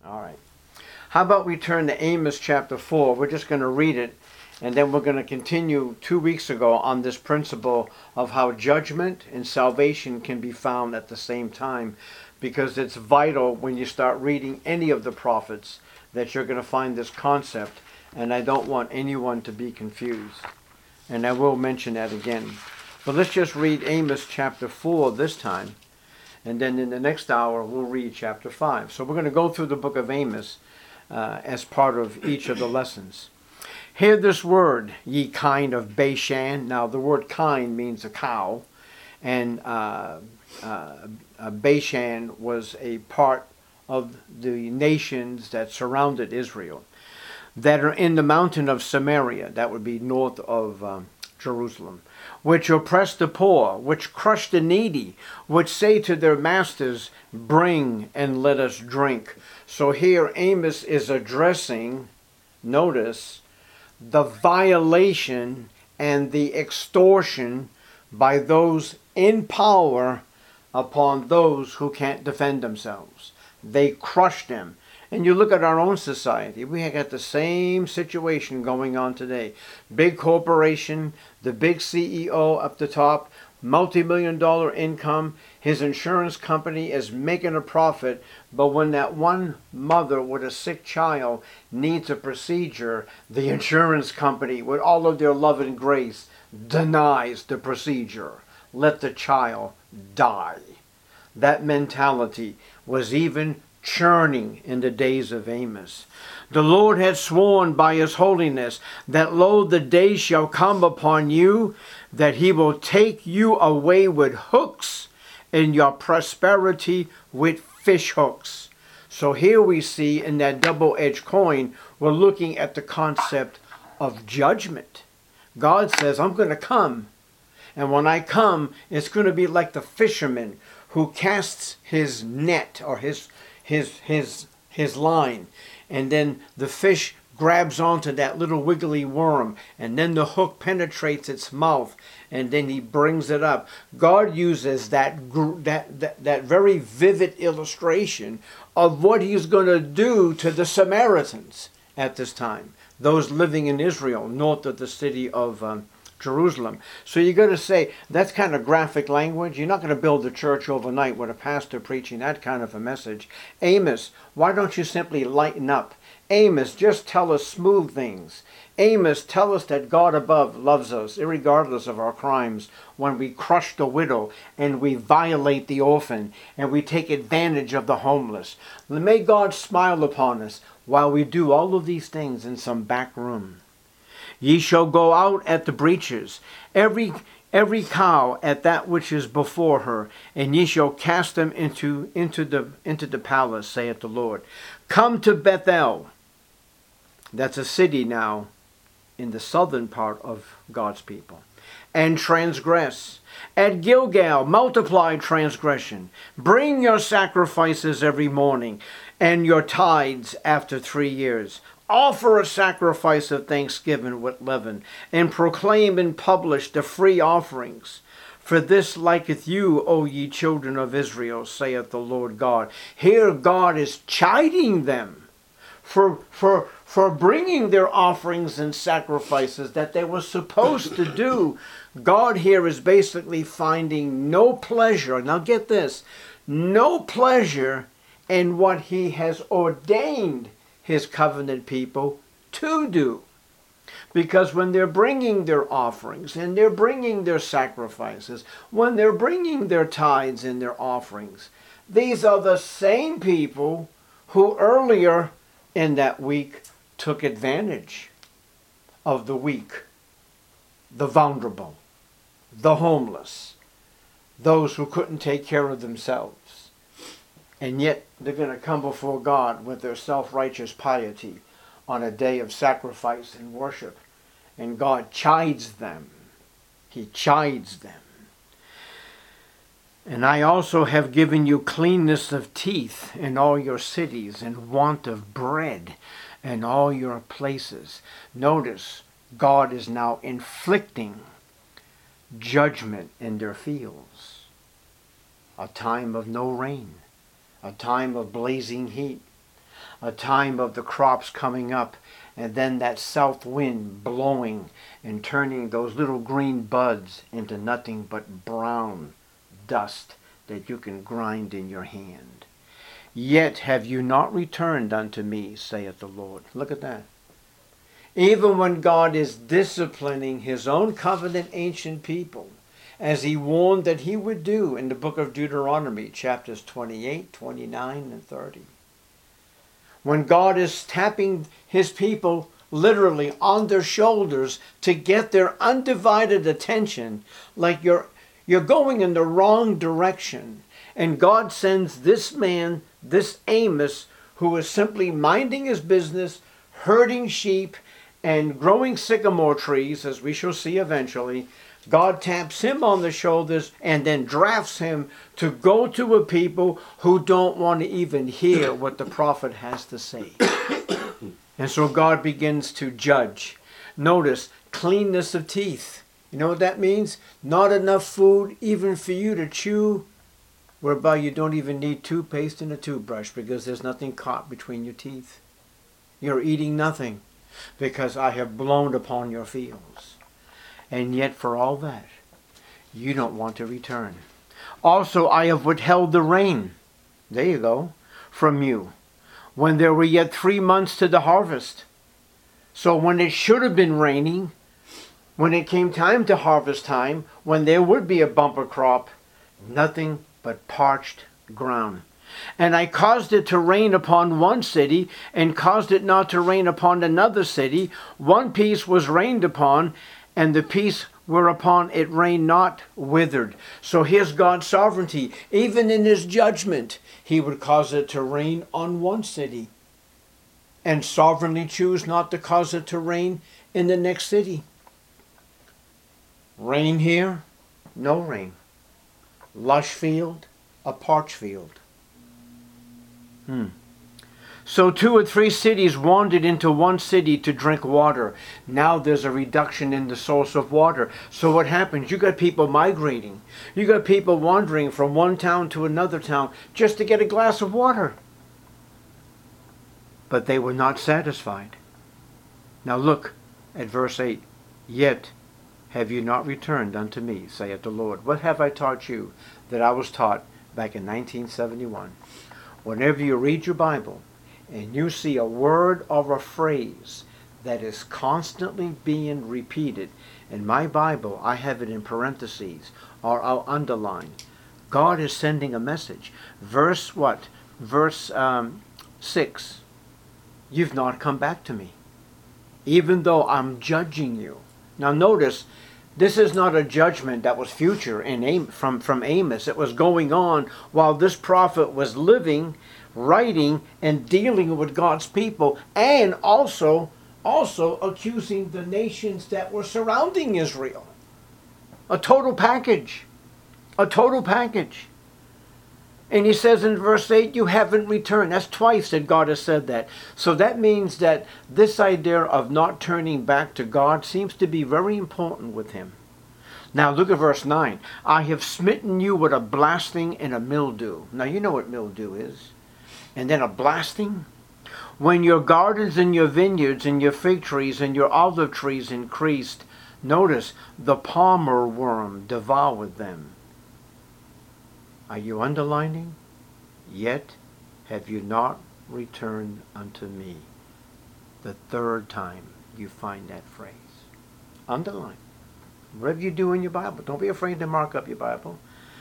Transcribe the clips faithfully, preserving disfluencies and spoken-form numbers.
All right. How about we turn to Amos chapter four? We're just going to read it, and then we're going to continue two weeks ago on this principle of how judgment and salvation can be found at the same time, because it's vital when you start reading any of the prophets that you're going to find this concept, and I don't want anyone to be confused. And I will mention that again. But let's just read Amos chapter four this time, and then in the next hour we'll read chapter five. So we're going to go through the book of Amos uh, as part of each of the lessons. Hear this word, ye kind of Bashan. Now the word kind means a cow, and uh, uh, uh, Bashan was a part of the nations that surrounded Israel, that are in the mountain of Samaria, that would be north of um, Jerusalem, which oppress the poor, which crush the needy, which say to their masters, bring and let us drink. So here Amos is addressing, notice, the violation and the extortion by those in power upon those who can't defend themselves. They crush them. And you look at our own society, we got the same situation going on today. Big corporation, the big C E O up the top, multi-million dollar income, his insurance company is making a profit, but when that one mother with a sick child needs a procedure, the insurance company, with all of their love and grace, denies the procedure. Let the child die. That mentality was even churning in the days of Amos. The Lord had sworn by his holiness that, lo, the day shall come upon you that he will take you away with hooks, and your prosperity with fish hooks. So here we see in that double-edged coin, we're looking at the concept of judgment. God says, I'm going to come. And when I come, it's going to be like the fisherman who casts his net or his his his his line, and then the fish grabs onto that little wiggly worm, and then the hook penetrates its mouth, and then he brings it up. God uses that that that, that very vivid illustration of what he's going to do to the Samaritans at this time, those living in Israel north of the city of um, Jerusalem. So you're going to say, that's kind of graphic language. You're not going to build a church overnight with a pastor preaching that kind of a message. Amos, why don't you simply lighten up? Amos, just tell us smooth things. Amos, tell us that God above loves us, irregardless of our crimes, when we crush the widow and we violate the orphan and we take advantage of the homeless. May God smile upon us while we do all of these things in some back room. Ye shall go out at the breaches, every every cow at that which is before her, and ye shall cast them into into the into the palace, saith the Lord. Come to Bethel. That's a city now in the southern part of God's people. And transgress. At Gilgal, multiply transgression. Bring your sacrifices every morning, and your tithes after three years. Offer a sacrifice of thanksgiving with leaven, and proclaim and publish the free offerings. For this liketh you, O ye children of Israel, saith the Lord God. Here God is chiding them for, for, for bringing their offerings and sacrifices that they were supposed to do. God here is basically finding no pleasure. Now get this, no pleasure in what he has ordained his covenant people to do. Because when they're bringing their offerings and they're bringing their sacrifices, when they're bringing their tithes and their offerings, these are the same people who earlier in that week took advantage of the weak, the vulnerable, the homeless, those who couldn't take care of themselves. And yet they're going to come before God with their self-righteous piety on a day of sacrifice and worship. And God chides them. He chides them. And I also have given you cleanness of teeth in all your cities, and want of bread in all your places. Notice, God is now inflicting judgment in their fields. A time of no rain. A time of blazing heat. a time of the crops coming up, and then that south wind blowing and turning those little green buds into nothing but brown dust that you can grind in your hand. Yet have you not returned unto me, saith the Lord. Look at that. Even when God is disciplining his own covenant ancient people, as he warned that he would do in the book of Deuteronomy, chapters twenty-eight, twenty-nine, and thirty. When God is tapping his people literally on their shoulders to get their undivided attention, like you're, you're going in the wrong direction. And God sends this man, this Amos, who is simply minding his business, herding sheep, and growing sycamore trees, as we shall see eventually. God taps him on the shoulders and then drafts him to go to a people who don't want to even hear what the prophet has to say. And so God begins to judge. Notice, cleanness of teeth. You know what that means? Not enough food even for you to chew, whereby you don't even need toothpaste and a toothbrush because there's nothing caught between your teeth. You're eating nothing because I have blown upon your fields. And yet for all that, you don't want to return. Also, I have withheld the rain, there you go, from you, when there were yet three months to the harvest. So when it should have been raining, when it came time to harvest time, when there would be a bumper crop, nothing but parched ground. And I caused it to rain upon one city, and caused it not to rain upon another city. One piece was rained upon, and the piece whereupon it rained not withered. So here's God's sovereignty. Even in his judgment, he would cause it to rain on one city, and sovereignly choose not to cause it to rain in the next city. Rain here, no rain. Lush field, a parched field. Hmm. So two or three cities wandered into one city to drink water. Now there's a reduction in the source of water. So what happens? You got people migrating. You got people wandering from one town to another town just to get a glass of water. But they were not satisfied. Now look at verse eight. Yet have you not returned unto me, saith the Lord. What have I taught you that I was taught back in nineteen seventy-one? Whenever you read your Bible and you see a word or a phrase that is constantly being repeated, in my Bible I have it in parentheses or I'll underline. God is sending a message. Verse what? Verse um, six. You've not come back to me, even though I'm judging you. Now notice, this is not a judgment that was future in Am- from, from Amos. It was going on while this prophet was living, writing, and dealing with God's people, and also, also accusing the nations that were surrounding Israel. A total package. A total package. And he says in verse eight, you haven't returned. That's twice that God has said that. So that means that this idea of not turning back to God seems to be very important with him. Now look at verse nine. I have smitten you with a blasting and a mildew. Now you know what mildew is. And then a blasting. When your gardens and your vineyards and your fig trees and your olive trees increased, notice, the palmer worm devoured them. Are you underlining? Yet have you not returned unto me. The third time you find that phrase. Underline. Whatever you do in your Bible, don't be afraid to mark up your Bible.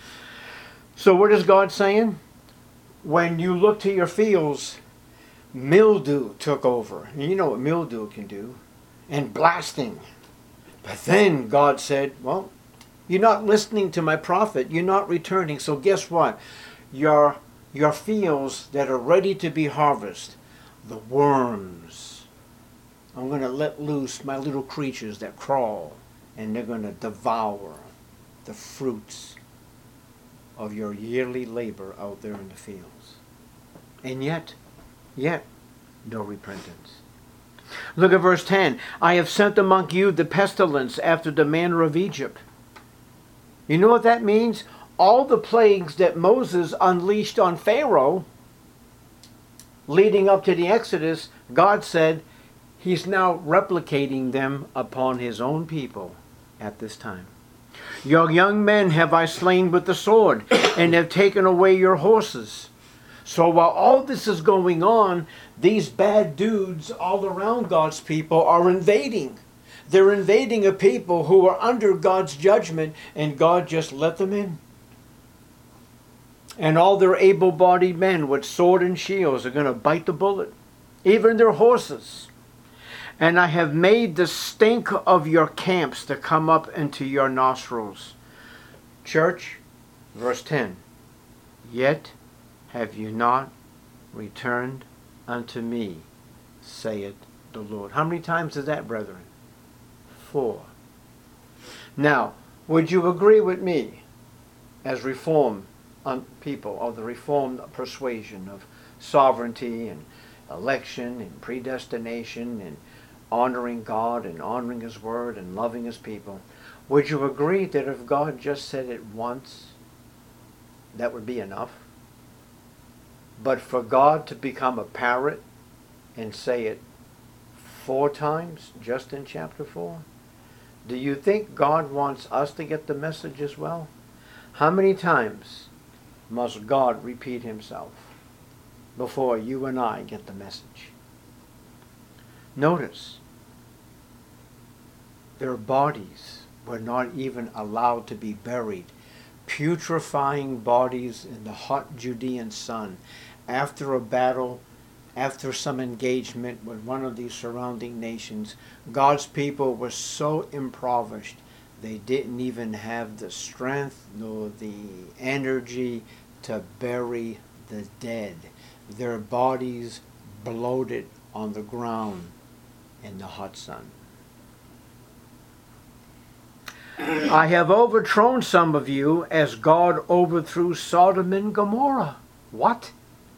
So what is God saying? When you look to your fields, mildew took over. And you know what mildew can do. And blasting. But then God said, well, you're not listening to my prophet. You're not returning. So guess what? Your, your fields that are ready to be harvested, the worms. I'm going to let loose my little creatures that crawl, and they're going to devour the fruits of your yearly labor out there in the fields. And yet, yet, no repentance. Look at verse ten. I have sent among you the pestilence after the manner of Egypt. You know what that means? All the plagues that Moses unleashed on Pharaoh, leading up to the Exodus, God said he's now replicating them upon his own people at this time. Your young men have I slain with the sword, and have taken away your horses. So while all this is going on, these bad dudes all around God's people are invading. They're invading a people who are under God's judgment, and God just let them in. And all their able-bodied men with sword and shields are going to bite the bullet, even their horses. And I have made the stink of your camps to come up into your nostrils. Church, verse ten. Yet have you not returned unto me, saith the Lord. How many times is that, brethren? Four. Now, would you agree with me, as Reformed people of the Reformed persuasion of sovereignty and election and predestination and honoring God and honoring His Word and loving His people, would you agree that if God just said it once, that would be enough? But for God to become a parrot and say it four times just in chapter four, do you think God wants us to get the message as well? How many times must God repeat Himself before you and I get the message? Notice, their bodies were not even allowed to be buried. Putrefying bodies in the hot Judean sun after a battle, after some engagement with one of these surrounding nations. God's people were so impoverished, they didn't even have the strength nor the energy to bury the dead. Their bodies bloated on the ground in the hot sun. I have overthrown some of you as God overthrew Sodom and Gomorrah. What?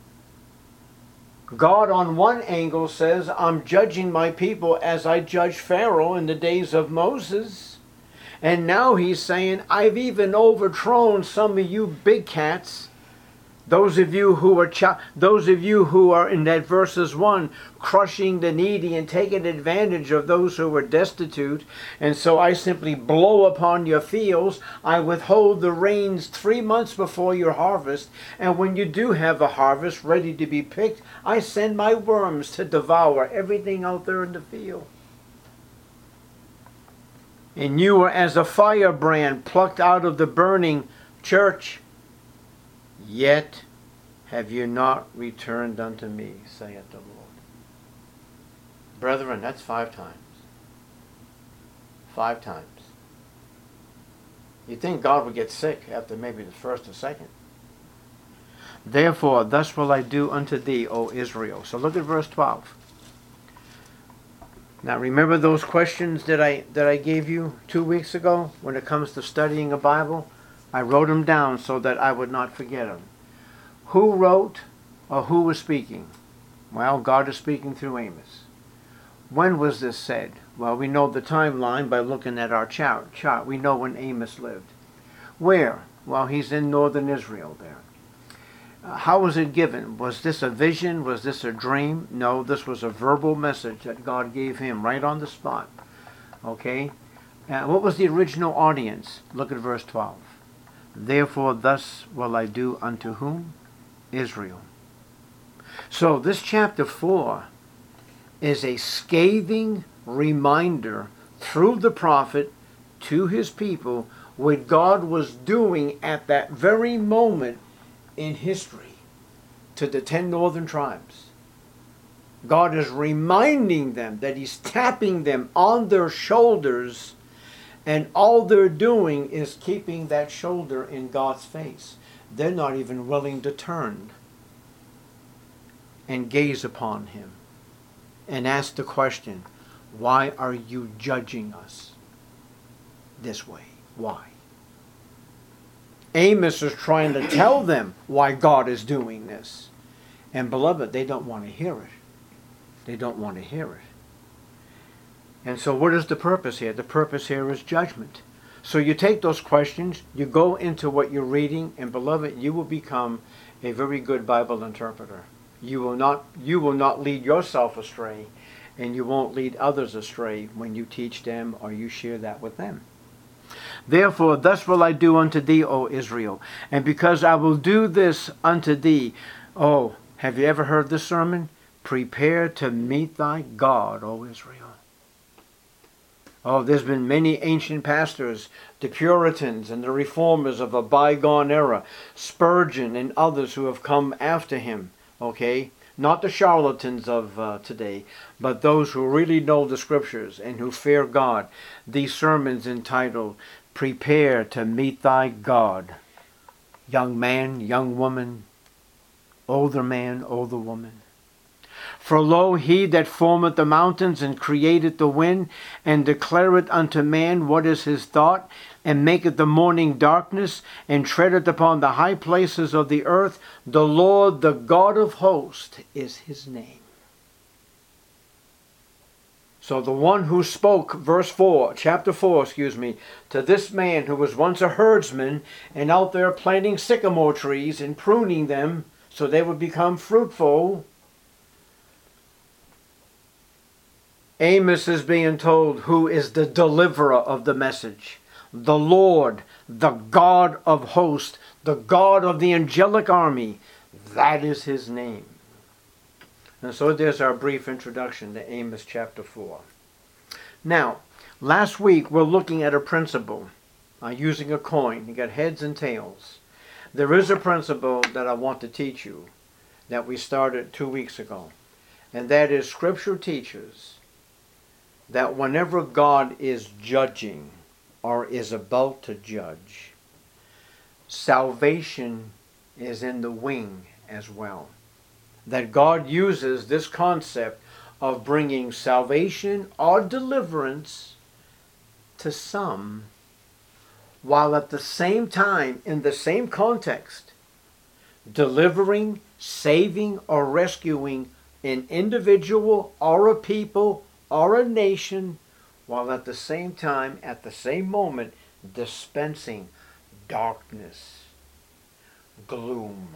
God on one angle says, I'm judging my people as I judged Pharaoh in the days of Moses. And now He's saying, I've even overthrown some of you big cats. Those of you who are ch- those of you who are in that verses one, crushing the needy and taking advantage of those who are destitute. And so I simply blow upon your fields. I withhold the rains three months before your harvest. And when you do have a harvest ready to be picked, I send my worms to devour everything out there in the field. And you are as a firebrand plucked out of the burning. Church, yet have you not returned unto me, saith the Lord. Brethren, that's five times. Five times. You'd think God would get sick after maybe the first or second. Therefore, thus will I do unto thee, O Israel. So look at verse twelve. Now remember those questions that I, that I gave you two weeks ago when it comes to studying a Bible? I wrote them down so that I would not forget them. Who wrote or who was speaking? Well, God is speaking through Amos. When was this said? Well, we know the timeline by looking at our chart. chart. We know when Amos lived. Where? Well, he's in northern Israel there. Uh, how was it given? Was this a vision? Was this a dream? No, this was a verbal message that God gave him right on the spot. Okay? Uh, what was the original audience? Look at verse twelve. Therefore, thus will I do unto whom? Israel. So this chapter four is a scathing reminder through the prophet to his people what God was doing at that very moment in history to the ten northern tribes. God is reminding them that He's tapping them on their shoulders, and all they're doing is keeping that shoulder in God's face. They're not even willing to turn and gaze upon Him and ask the question, why are you judging us this way? Why? Amos is trying to tell them why God is doing this. And beloved, they don't want to hear it. They don't want to hear it. And so what is the purpose here? The purpose here is judgment. So you take those questions, you go into what you're reading, and beloved, you will become a very good Bible interpreter. You will not, you will not lead yourself astray, and you won't lead others astray when you teach them or you share that with them. Therefore, thus will I do unto thee, O Israel. And because I will do this unto thee, oh, have you ever heard this sermon? Prepare to meet thy God, O Israel. Oh, there's been many ancient pastors, the Puritans and the Reformers of a bygone era, Spurgeon and others who have come after him, okay? Not the charlatans of uh, today, but those who really know the Scriptures and who fear God. These sermons entitled, Prepare to Meet Thy God. Young man, young woman, older man, older woman. For lo, he that formeth the mountains and created the wind, and declareth unto man what is his thought, and maketh the morning darkness, and treadeth upon the high places of the earth, the Lord, the God of hosts, is his name. So the one who spoke, verse four, chapter four, excuse me, to this man who was once a herdsman, and out there planting sycamore trees and pruning them so they would become fruitful, Amos is being told who is the deliverer of the message. The Lord, the God of hosts, the God of the angelic army. That is his name. And so there's our brief introduction to Amos chapter four. Now, last week we're looking at a principle uh, using a coin. You got heads and tails. There is a principle that I want to teach you that we started two weeks ago. And that is Scripture teaches that whenever God is judging or is about to judge, salvation is in the wing as well. That God uses this concept of bringing salvation or deliverance to some, while at the same time, in the same context, delivering, saving, or rescuing an individual or a people or a nation, while at the same time, at the same moment, dispensing darkness, gloom,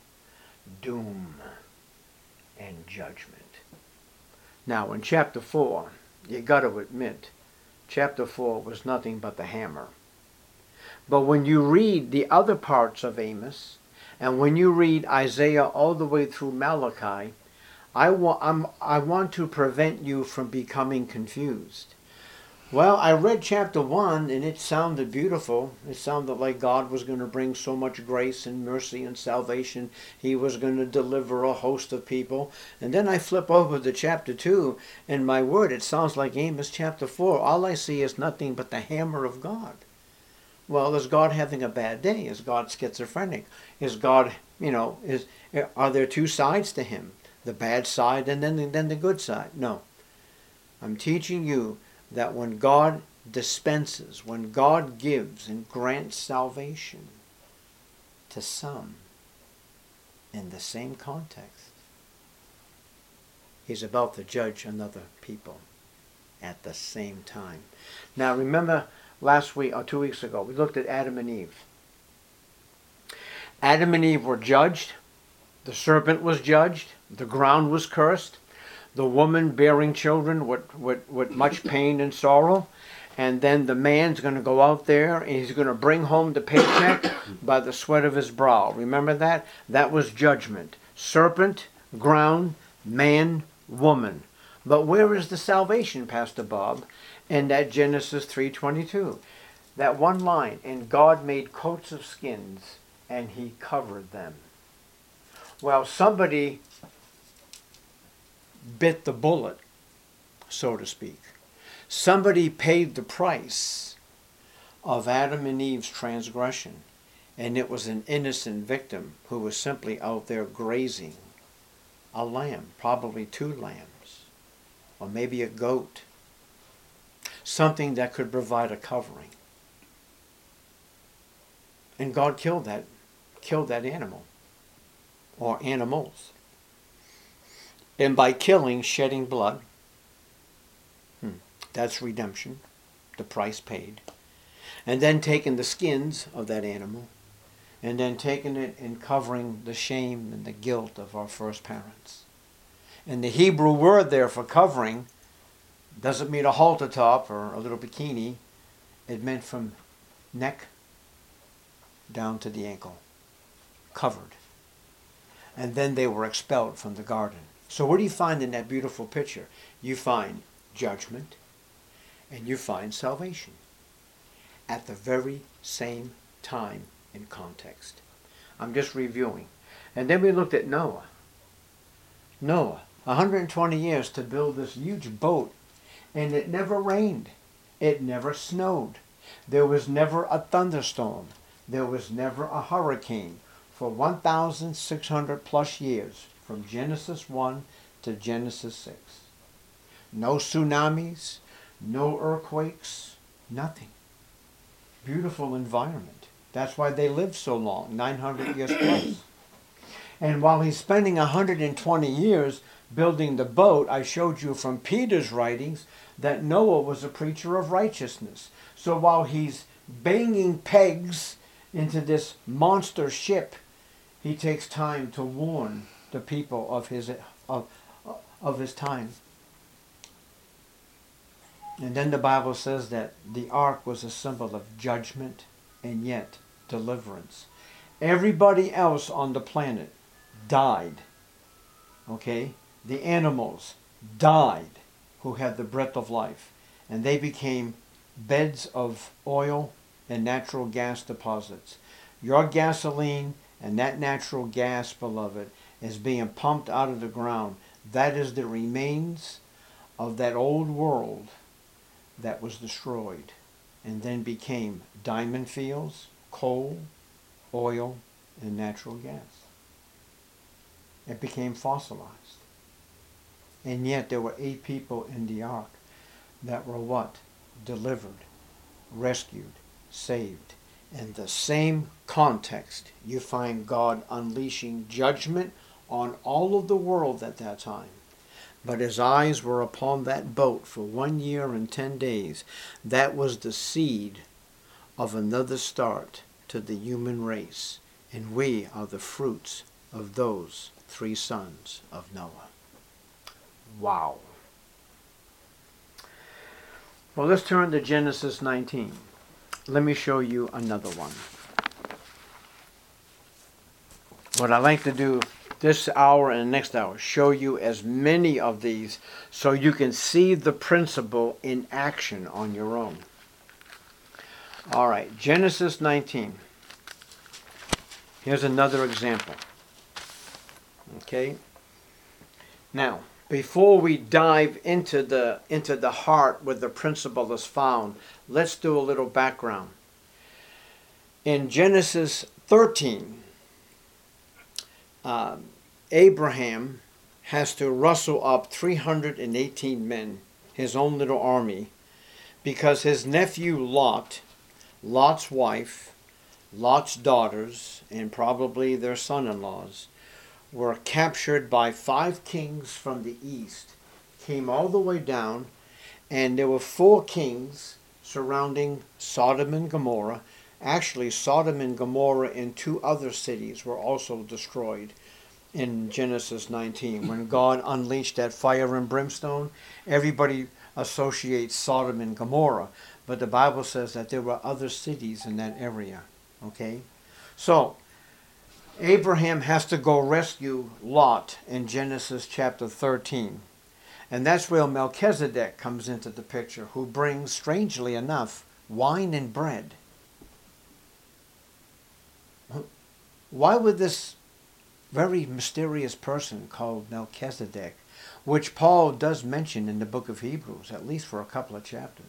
doom, and judgment. Now, in chapter four, you got to admit, chapter four was nothing but the hammer. But when you read the other parts of Amos, and when you read Isaiah all the way through Malachi, I want, I'm, I want to prevent you from becoming confused. Well, I read chapter one and it sounded beautiful. It sounded like God was going to bring so much grace and mercy and salvation. He was going to deliver a host of people. And then I flip over to chapter two, and my word, it sounds like Amos chapter four. All I see is nothing but the hammer of God. Well, is God having a bad day? Is God schizophrenic? Is God, you know, is are there two sides to him? The bad side and then, then the good side? No. I'm teaching you that when God dispenses, when God gives and grants salvation to some in the same context, he's about to judge another people at the same time. Now remember last week or two weeks ago, we looked at Adam and Eve. Adam and Eve were judged. The serpent was judged. The ground was cursed. The woman bearing children with, with, with much pain and sorrow. And then the man's going to go out there and he's going to bring home the paycheck by the sweat of his brow. Remember that? That was judgment. Serpent, ground, man, woman. But where is the salvation, Pastor Bob? In that Genesis three twenty-two. That one line, and God made coats of skins and he covered them. Well, somebody bit the bullet, so to speak. Somebody paid the price of Adam and Eve's transgression, and it was an innocent victim who was simply out there grazing a lamb, probably two lambs, or maybe a goat, something that could provide a covering. And God killed that, killed that animal, or animals. And by killing, shedding blood, hmm, that's redemption, the price paid. And then taking the skins of that animal and then taking it and covering the shame and the guilt of our first parents. And the Hebrew word there for covering doesn't mean a halter top or a little bikini. It meant from neck down to the ankle. Covered. And then they were expelled from the garden. So what do you find in that beautiful picture? You find judgment and you find salvation at the very same time and context. I'm just reviewing. And then we looked at Noah. Noah, one hundred twenty years to build this huge boat, and it never rained. It never snowed. There was never a thunderstorm. There was never a hurricane for one thousand six hundred plus years, from Genesis one to Genesis six. No tsunamis, no earthquakes, nothing. Beautiful environment. That's why they lived so long, nine hundred years plus. And while he's spending one hundred twenty years building the boat, I showed you from Peter's writings that Noah was a preacher of righteousness. So while he's banging pegs into this monster ship, he takes time to warn the people of his of, of his time. And then the Bible says that the ark was a symbol of judgment and yet deliverance. Everybody else on the planet died. Okay? The animals died who had the breath of life. And they became beds of oil and natural gas deposits. Your gasoline and that natural gas, beloved, is being pumped out of the ground. That is the remains of that old world that was destroyed and then became diamond fields, coal, oil, and natural gas. It became fossilized. And yet there were eight people in the ark that were what? Delivered, rescued, saved. In the same context, you find God unleashing judgment on all of the world at that time. But his eyes were upon that boat for one year and ten days. That was the seed of another start to the human race. And we are the fruits of those three sons of Noah. Wow. Well, let's turn to Genesis nineteen. Let me show you another one. What I like to do this hour and the next hour, show you as many of these so you can see the principle in action on your own. All right, Genesis nineteen. Here's another example. Okay. Now, before we dive into the into the heart where the principle is found, let's do a little background. In Genesis thirteen, uh, Abraham has to rustle up three hundred eighteen men, his own little army, because his nephew Lot, Lot's wife, Lot's daughters, and probably their son-in-laws, were captured by five kings from the east, came all the way down, and there were four kings surrounding Sodom and Gomorrah. Actually, Sodom and Gomorrah and two other cities were also destroyed in Genesis nineteen. When God unleashed that fire and brimstone, everybody associates Sodom and Gomorrah, but the Bible says that there were other cities in that area. Okay? So, Abraham has to go rescue Lot in Genesis chapter thirteen. And that's where Melchizedek comes into the picture, who brings, strangely enough, wine and bread. Why would this very mysterious person called Melchizedek, which Paul does mention in the book of Hebrews, at least for a couple of chapters?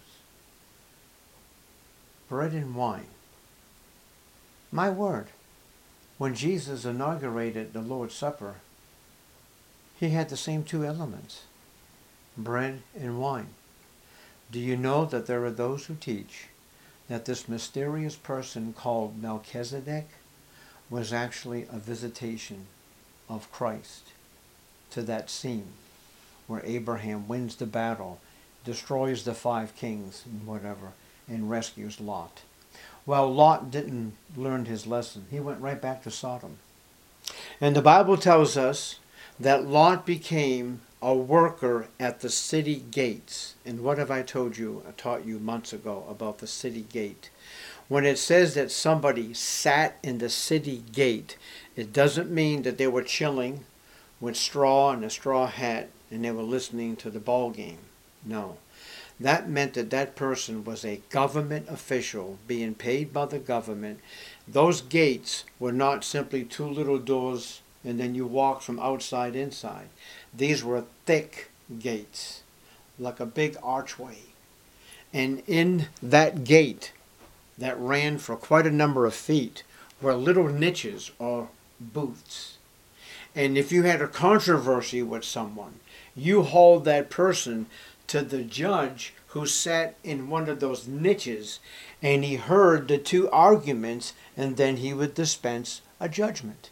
Bread and wine. My word. When Jesus inaugurated the Lord's Supper, he had the same two elements, bread and wine. Do you know that there are those who teach that this mysterious person called Melchizedek was actually a visitation of Christ to that scene where Abraham wins the battle, destroys the five kings and whatever, and rescues Lot? Well, Lot didn't learn his lesson. He went right back to Sodom. And the Bible tells us that Lot became a worker at the city gates. And what have I told you, I taught you months ago about the city gate? When it says that somebody sat in the city gate, it doesn't mean that they were chilling with straw and a straw hat and they were listening to the ball game. No. That meant that that person was a government official being paid by the government. Those gates were not simply two little doors and then you walk from outside inside. These were thick gates, like a big archway. And in that gate that ran for quite a number of feet were little niches or booths. And if you had a controversy with someone, you hauled that person to the judge who sat in one of those niches, and he heard the two arguments, and then he would dispense a judgment.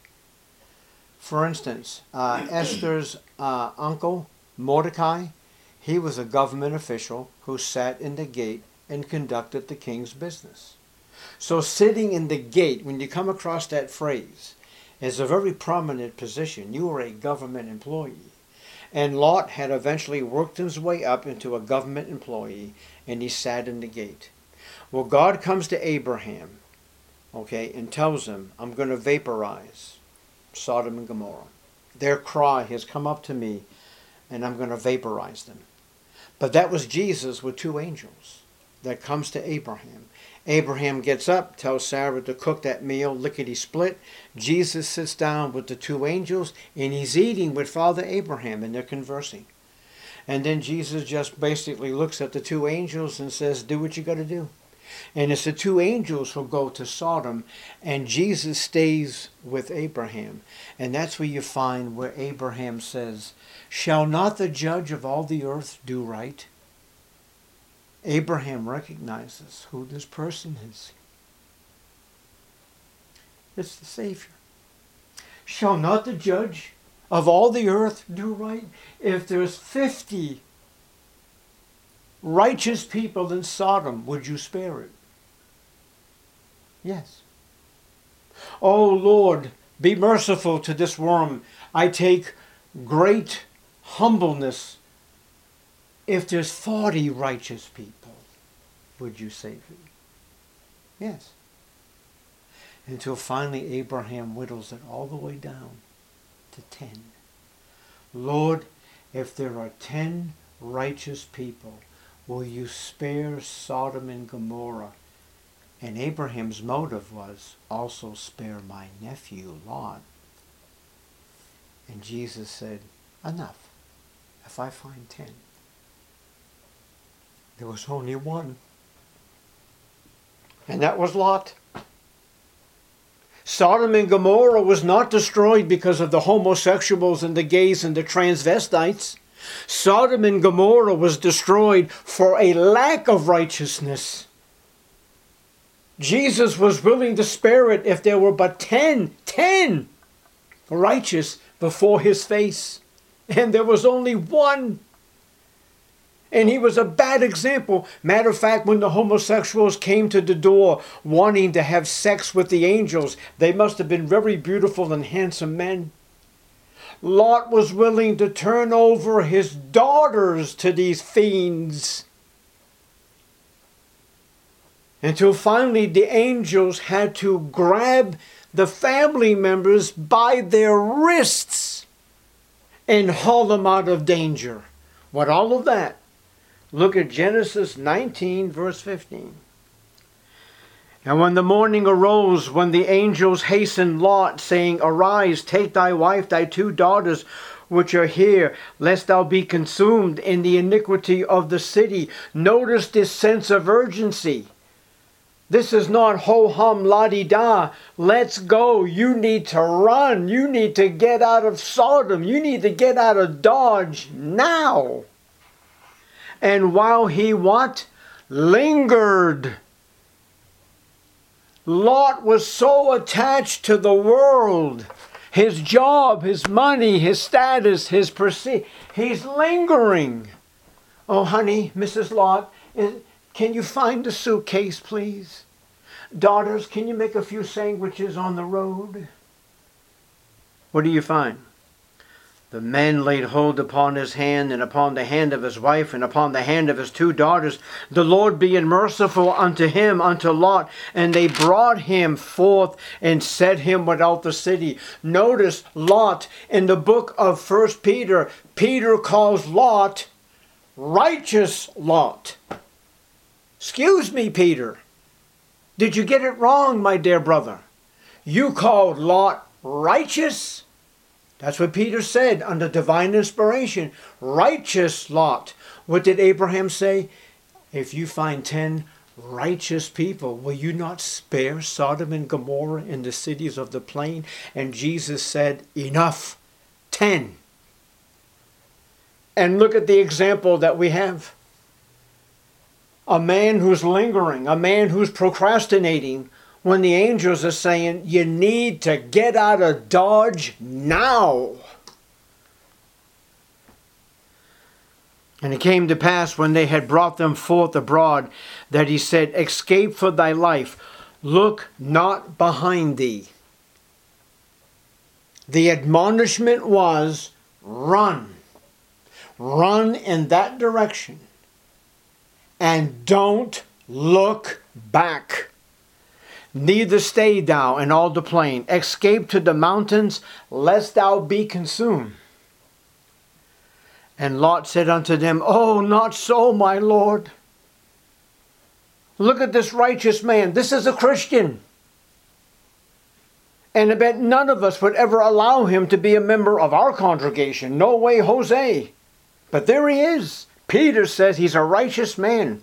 For instance, uh, Esther's uh, uncle, Mordecai, he was a government official who sat in the gate and conducted the king's business. So sitting in the gate, when you come across that phrase, is a very prominent position. You were a government employee. And Lot had eventually worked his way up into a government employee, and he sat in the gate. Well, God comes to Abraham, okay, and tells him, I'm going to vaporize Sodom and Gomorrah. Their cry has come up to me, and I'm going to vaporize them. But that was Jesus with two angels that comes to Abraham. Abraham gets up, tells Sarah to cook that meal, lickety-split. Jesus sits down with the two angels, and he's eating with Father Abraham, and they're conversing. And then Jesus just basically looks at the two angels and says, do what you got to do. And it's the two angels who go to Sodom, and Jesus stays with Abraham. And that's where you find where Abraham says, shall not the judge of all the earth do right? Abraham recognizes who this person is. It's the Savior. Shall not the judge of all the earth do right? If there's fifty righteous people in Sodom, would you spare it? Yes. Oh Lord, be merciful to this worm. I take great humbleness. If there's forty righteous people, would you save it? Yes. Until finally Abraham whittles it all the way down to ten. Lord, if there are ten righteous people, will you spare Sodom and Gomorrah? And Abraham's motive was, also spare my nephew Lot. And Jesus said, enough. If I find ten. There was only one. And that was Lot. Sodom and Gomorrah was not destroyed because of the homosexuals and the gays and the transvestites. Sodom and Gomorrah was destroyed for a lack of righteousness. Jesus was willing to spare it if there were but ten, ten righteous before his face. And there was only one. And he was a bad example. Matter of fact, when the homosexuals came to the door wanting to have sex with the angels, they must have been very beautiful and handsome men. Lot was willing to turn over his daughters to these fiends. Until finally the angels had to grab the family members by their wrists and haul them out of danger. What all of that? Look at Genesis nineteen, verse fifteen. And when the morning arose, when the angels hastened Lot, saying, arise, take thy wife, thy two daughters, which are here, lest thou be consumed in the iniquity of the city. Notice this sense of urgency. This is not ho-hum, la-di-da. Let's go. You need to run. You need to get out of Sodom. You need to get out of Dodge now. And while he what? Lingered. Lot was so attached to the world, his job, his money, his status, his perceive. He's lingering. Oh, honey, Missus Lot, is, can you find the suitcase, please? Daughters, can you make a few sandwiches on the road? What do you find? The men laid hold upon his hand, and upon the hand of his wife, and upon the hand of his two daughters, the Lord being merciful unto him, unto Lot. And they brought him forth and set him without the city. Notice Lot in the book of First Peter. Peter calls Lot righteous Lot. Excuse me, Peter. Did you get it wrong, my dear brother? You called Lot righteous? That's what Peter said under divine inspiration. Righteous Lot. What did Abraham say? If you find ten righteous people, will you not spare Sodom and Gomorrah and the cities of the plain? And Jesus said, enough. Ten. And look at the example that we have. A man who's lingering, a man who's procrastinating, when the angels are saying, you need to get out of Dodge now. And it came to pass, when they had brought them forth abroad, that he said, escape for thy life. Look not behind thee. The admonishment was, run. Run in that direction. And don't look back. Neither stay thou in all the plain. Escape to the mountains, lest thou be consumed. And Lot said unto them, oh, not so, my Lord. Look at this righteous man. This is a Christian. And I bet none of us would ever allow him to be a member of our congregation. No way, Jose. But there he is. Peter says he's a righteous man.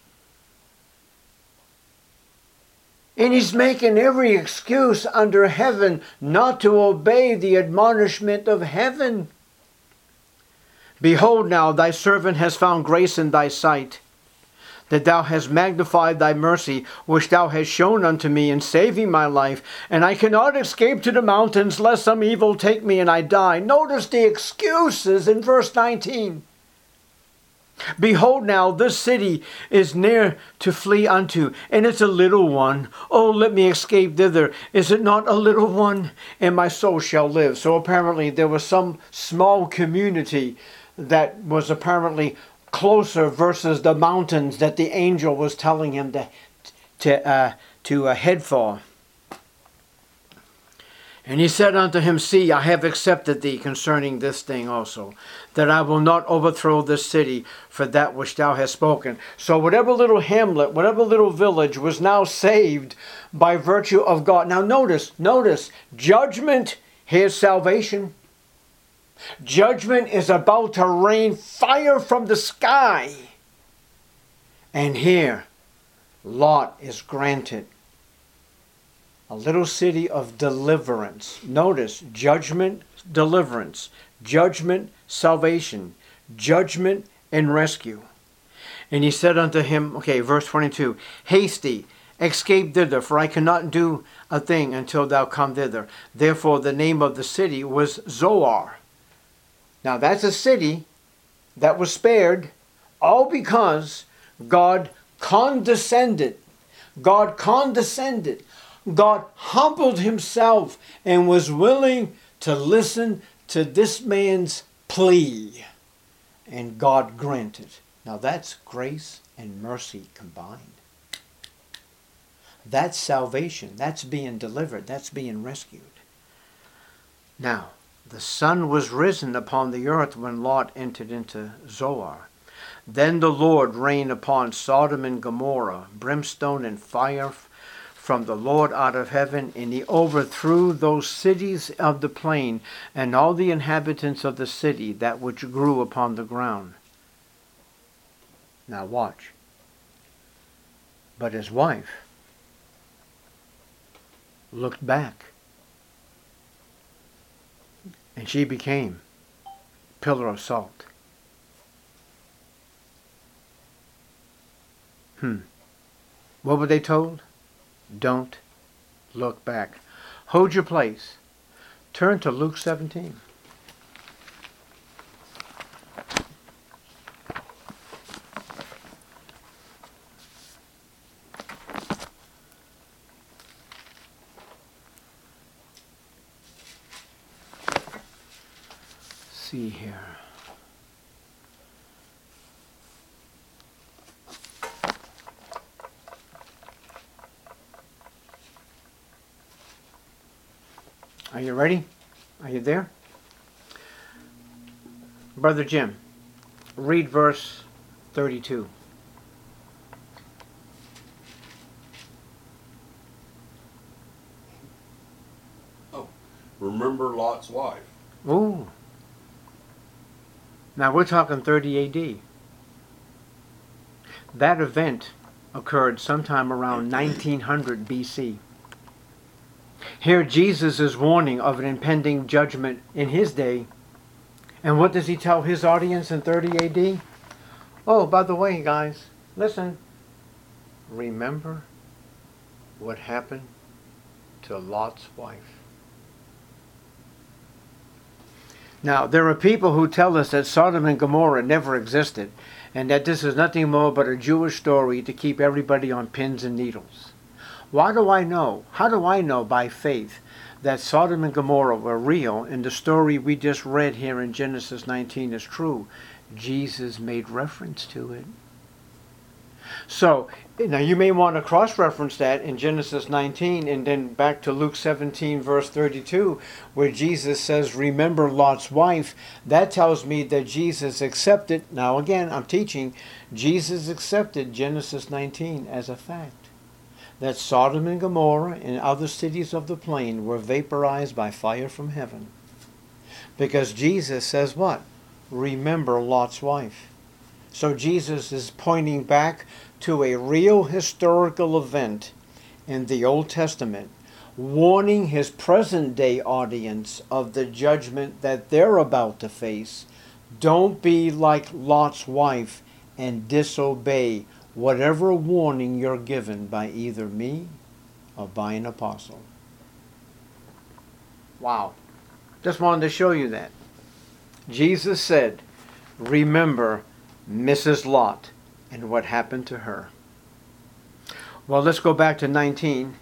And he's making every excuse under heaven not to obey the admonishment of heaven. Behold now, thy servant has found grace in thy sight, that thou hast magnified thy mercy, which thou hast shown unto me in saving my life. And I cannot escape to the mountains, lest some evil take me and I die. Notice the excuses in verse nineteen. Behold now, this city is near to flee unto, and it's a little one. Oh, let me escape thither. Is it not a little one? And my soul shall live. So apparently there was some small community that was apparently closer versus the mountains that the angel was telling him to, to, uh, to uh, head for. And he said unto him, see, I have accepted thee concerning this thing also, that I will not overthrow this city for that which thou hast spoken. So whatever little hamlet, whatever little village was now saved by virtue of God. Now notice, notice, judgment, here's salvation. Judgment is about to rain fire from the sky. And here, Lot is granted a little city of deliverance. Notice, judgment, deliverance, judgment, salvation, judgment, and rescue. And he said unto him, okay, verse twenty-two, haste thee, escape thither, for I cannot do a thing until thou come thither. Therefore the name of the city was Zoar. Now that's a city that was spared, all because God condescended. God condescended. God humbled himself and was willing to listen to this man's plea. And God granted. Now that's grace and mercy combined. That's salvation. That's being delivered. That's being rescued. Now, the sun was risen upon the earth when Lot entered into Zoar. Then the Lord rained upon Sodom and Gomorrah brimstone and fire from the Lord out of heaven, and he overthrew those cities of the plain and all the inhabitants of the city, that which grew upon the ground. Now watch. But his wife looked back, and she became a pillar of salt. Hmm. What were they told? Don't look back. Hold your place. Turn to Luke seventeen. see here. Are you ready? Are you there? Brother Jim, read verse thirty-two. Oh, remember Lot's wife. Ooh. Now we're talking thirty A D. That event occurred sometime around nineteen hundred B C. Here Jesus is warning of an impending judgment in his day. And what does he tell his audience in thirty A D? Oh, by the way, guys, listen. Remember what happened to Lot's wife. Now, there are people who tell us that Sodom and Gomorrah never existed, and that this is nothing more but a Jewish story to keep everybody on pins and needles. Why do I know? How do I know by faith that Sodom and Gomorrah were real and the story we just read here in Genesis nineteen is true? Jesus made reference to it. So, now you may want to cross-reference that in Genesis nineteen and then back to Luke seventeen verse thirty-two where Jesus says, remember Lot's wife. That tells me that Jesus accepted, now again I'm teaching, Jesus accepted Genesis nineteen as a fact. That Sodom and Gomorrah and other cities of the plain were vaporized by fire from heaven. Because Jesus says what? Remember Lot's wife. So Jesus is pointing back to a real historical event in the Old Testament, warning his present day audience of the judgment that they're about to face. Don't be like Lot's wife and disobey whatever warning you're given by either me or by an apostle. Wow. Just wanted to show you that. Jesus said, remember Missus Lot and what happened to her. Well, let's go back to nineteen.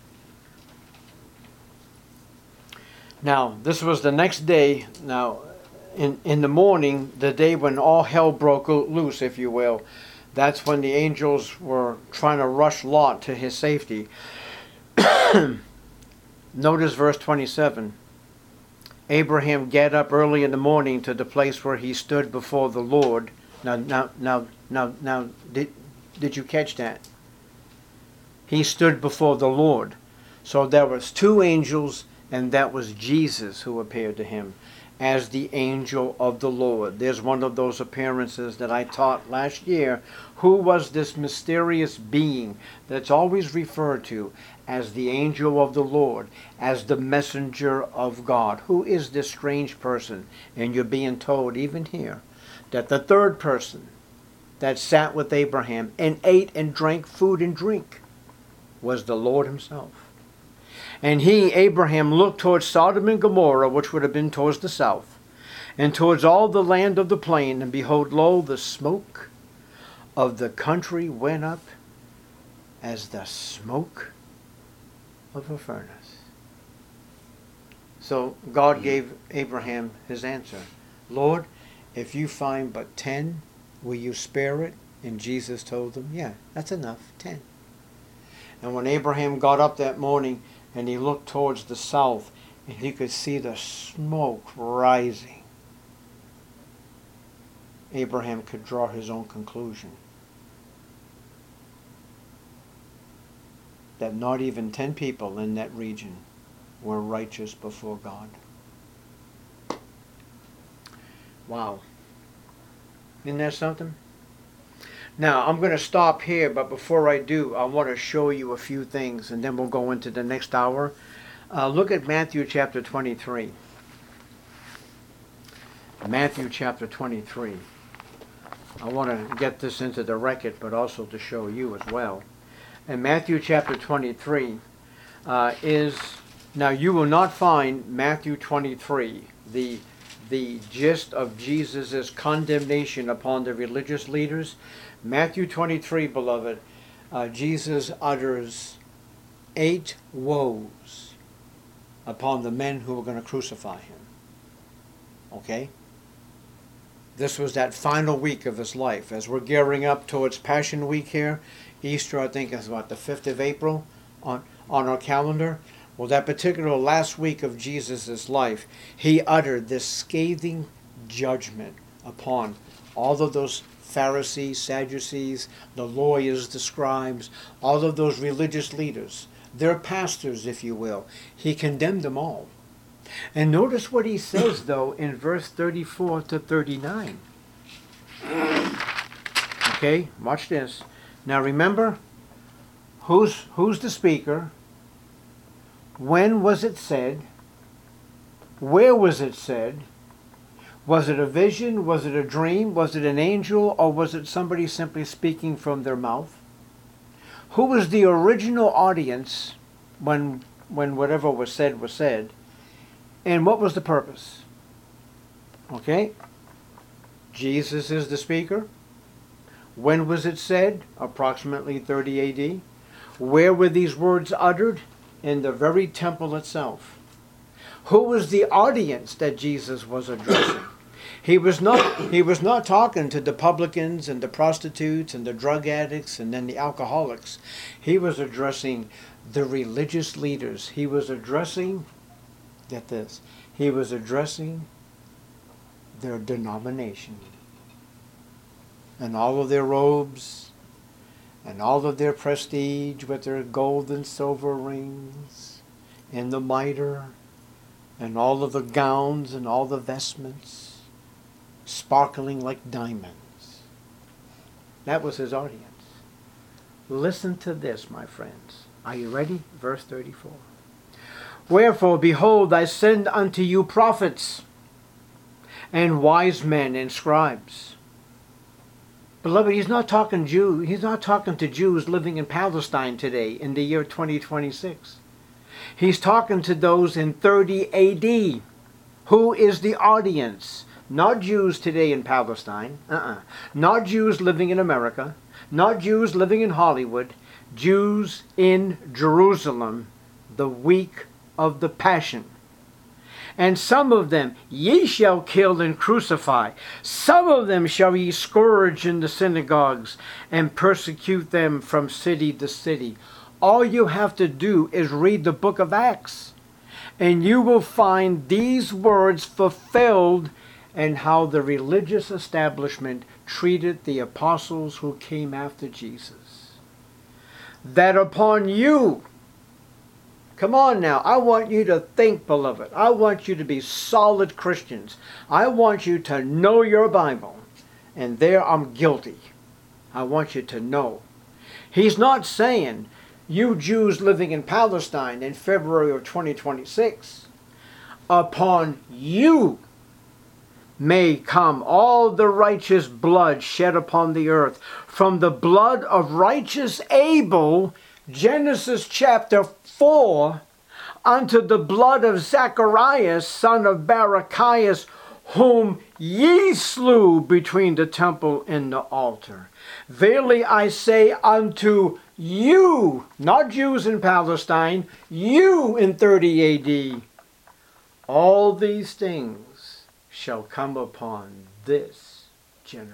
Now, this was the next day. Now, in, in the morning, the day when all hell broke loose, if you will, that's when the angels were trying to rush Lot to his safety. Notice verse twenty-seven. Abraham got up early in the morning to the place where he stood before the Lord. Now, now, now, now, now, did, did you catch that? He stood before the Lord. So there was two angels, and that was Jesus who appeared to him as the angel of the Lord. There's one of those appearances that I taught last year. Who was this mysterious being that's always referred to as the angel of the Lord, as the messenger of God? Who is this strange person? And you're being told, even here, that the third person that sat with Abraham and ate and drank food and drink was the Lord himself. And he, Abraham, looked towards Sodom and Gomorrah, which would have been towards the south, and towards all the land of the plain, and behold, lo, the smoke of the country went up as the smoke of a furnace. So God gave Abraham his answer. Lord, if you find but ten, will you spare it? And Jesus told them, yeah, that's enough, ten. And when Abraham got up that morning, and he looked towards the south, and he could see the smoke rising, Abraham could draw his own conclusion. That not even ten people in that region were righteous before God. Wow. Isn't that something? Now, I'm going to stop here, but before I do, I want to show you a few things, and then we'll go into the next hour. Uh, look at Matthew chapter twenty-three. Matthew chapter twenty-three. I want to get this into the record, but also to show you as well. And Matthew chapter twenty-three uh, is, now you will not find Matthew twenty-three, the the gist of Jesus' condemnation upon the religious leaders. Matthew twenty-three, beloved, uh, Jesus utters eight woes upon the men who were going to crucify him. Okay? This was that final week of his life. As we're gearing up towards Passion Week here, Easter, I think, is what, the fifth of April on, on our calendar? Well, that particular last week of Jesus' life, he uttered this scathing judgment upon all of those Pharisees, Sadducees, the lawyers, the scribes, all of those religious leaders, their pastors, if you will. He condemned them all. And notice what he says, though, in verse thirty-four to thirty-nine. Okay, watch this. Now remember, who's, who's the speaker? When was it said? Where was it said? Was it a vision? Was it a dream? Was it an angel? Or was it somebody simply speaking from their mouth? Who was the original audience when, when whatever was said was said? And what was the purpose? Okay? Jesus is the speaker. When was it said? Approximately thirty A D. Where were these words uttered? In the very temple itself. Who was the audience that Jesus was addressing? He was not, he was not talking to the publicans and the prostitutes and the drug addicts and then the alcoholics. He was addressing the religious leaders. He was addressing, get this, he was addressing their denomination. And all of their robes, and all of their prestige with their gold and silver rings, and the mitre, and all of the gowns and all the vestments, sparkling like diamonds. That was his audience. Listen to this, my friends. Are you ready? Verse thirty-four. Wherefore, behold, I send unto you prophets, and wise men and scribes. Beloved, he's not talking Jew. He's not talking to Jews living in Palestine today in the year twenty twenty-six. He's talking to those in thirty A D. Who is the audience? Not Jews today in Palestine. Uh-uh. Not Jews living in America. Not Jews living in Hollywood. Jews in Jerusalem, the week of the Passion. And some of them ye shall kill and crucify. Some of them shall ye scourge in the synagogues and persecute them from city to city. All you have to do is read the book of Acts, and you will find these words fulfilled and how the religious establishment treated the apostles who came after Jesus. That upon you, come on now, I want you to think, beloved. I want you to be solid Christians. I want you to know your Bible. And there I'm guilty. I want you to know. He's not saying, you Jews living in Palestine in February of twenty twenty-six, upon you may come all the righteous blood shed upon the earth, from the blood of righteous Abel, Genesis chapter four, unto the blood of Zacharias, son of Barachias, whom ye slew between the temple and the altar. Verily I say unto you, not Jews in Palestine, you in thirty A D, all these things shall come upon this generation.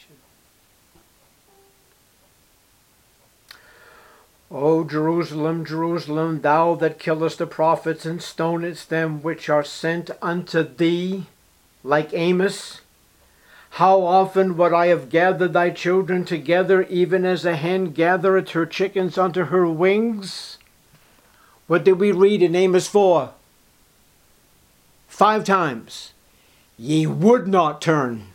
O Jerusalem, Jerusalem, thou that killest the prophets and stonest them which are sent unto thee, like Amos, how often would I have gathered thy children together, even as a hen gathereth her chickens unto her wings? What did we read in Amos four? Five times. Ye would not turn.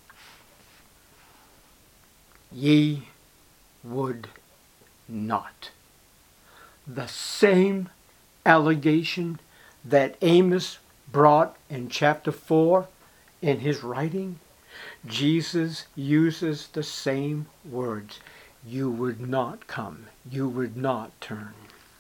Ye would not. The same allegation that Amos brought in chapter four in his writing, Jesus uses the same words. You would not come. You would not turn.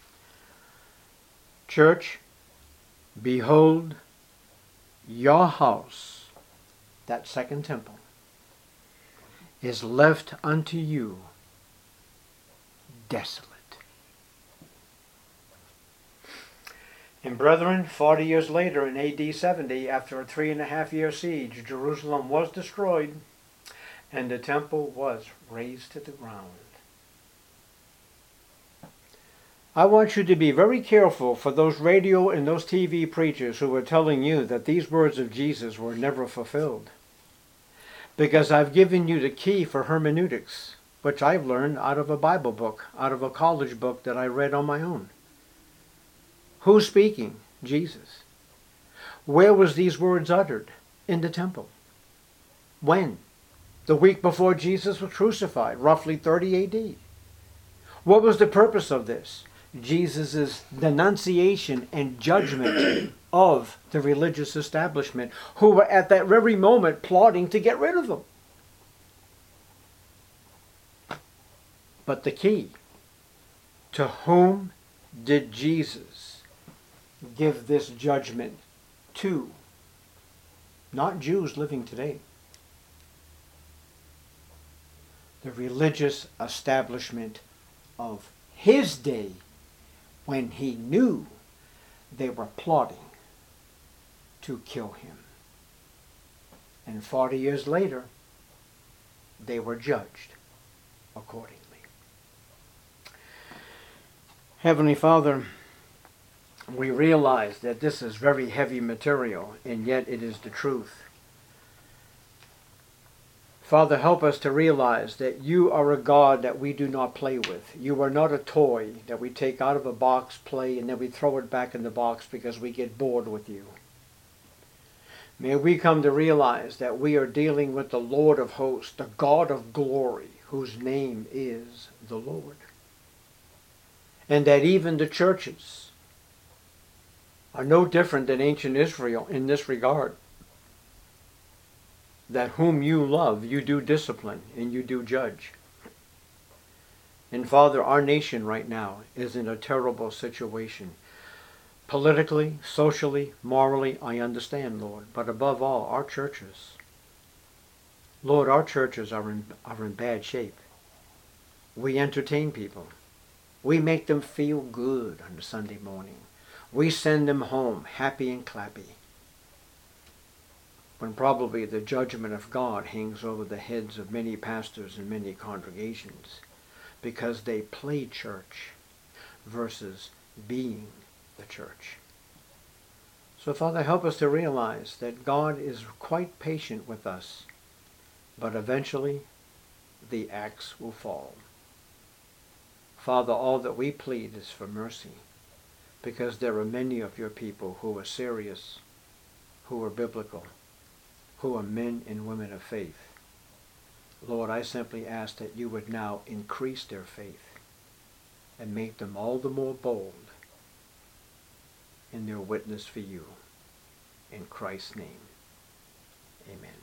Church, behold, your house, that second temple, is left unto you desolate. And brethren, forty years later in A D seventy, after a three and a half year siege, Jerusalem was destroyed and the temple was razed to the ground. I want you to be very careful for those radio and those T V preachers who are telling you that these words of Jesus were never fulfilled. Because I've given you the key for hermeneutics, which I've learned out of a Bible book, out of a college book that I read on my own. Who's speaking? Jesus. Where was these words uttered? In the temple. When? The week before Jesus was crucified, roughly thirty A D. What was the purpose of this? Jesus' denunciation and judgment of the religious establishment, who were at that very moment plotting to get rid of him. But the key, to whom did Jesus give this judgment to? Not Jews living today. The religious establishment of his day, when he knew they were plotting to kill him. And forty years later, they were judged accordingly. Heavenly Father, we realize that this is very heavy material, and yet it is the truth. Father, help us to realize that you are a God that we do not play with. You are not a toy that we take out of a box, play, and then we throw it back in the box because we get bored with you. May we come to realize that we are dealing with the Lord of hosts, the God of glory, whose name is the Lord. And that even the churches are no different than ancient Israel in this regard. That whom you love, you do discipline and you do judge. And Father, our nation right now is in a terrible situation. Politically, socially, morally, I understand, Lord. But above all, our churches. Lord, our churches are in, are in bad shape. We entertain people. We make them feel good on the Sunday morning. We send them home happy and clappy, when probably the judgment of God hangs over the heads of many pastors and many congregations, because they play church versus being the church. So Father, help us to realize that God is quite patient with us, but eventually the axe will fall. Father, all that we plead is for mercy, because there are many of your people who are serious, who are biblical, who are men and women of faith. Lord, I simply ask that you would now increase their faith and make them all the more bold in their witness for you. In Christ's name, amen.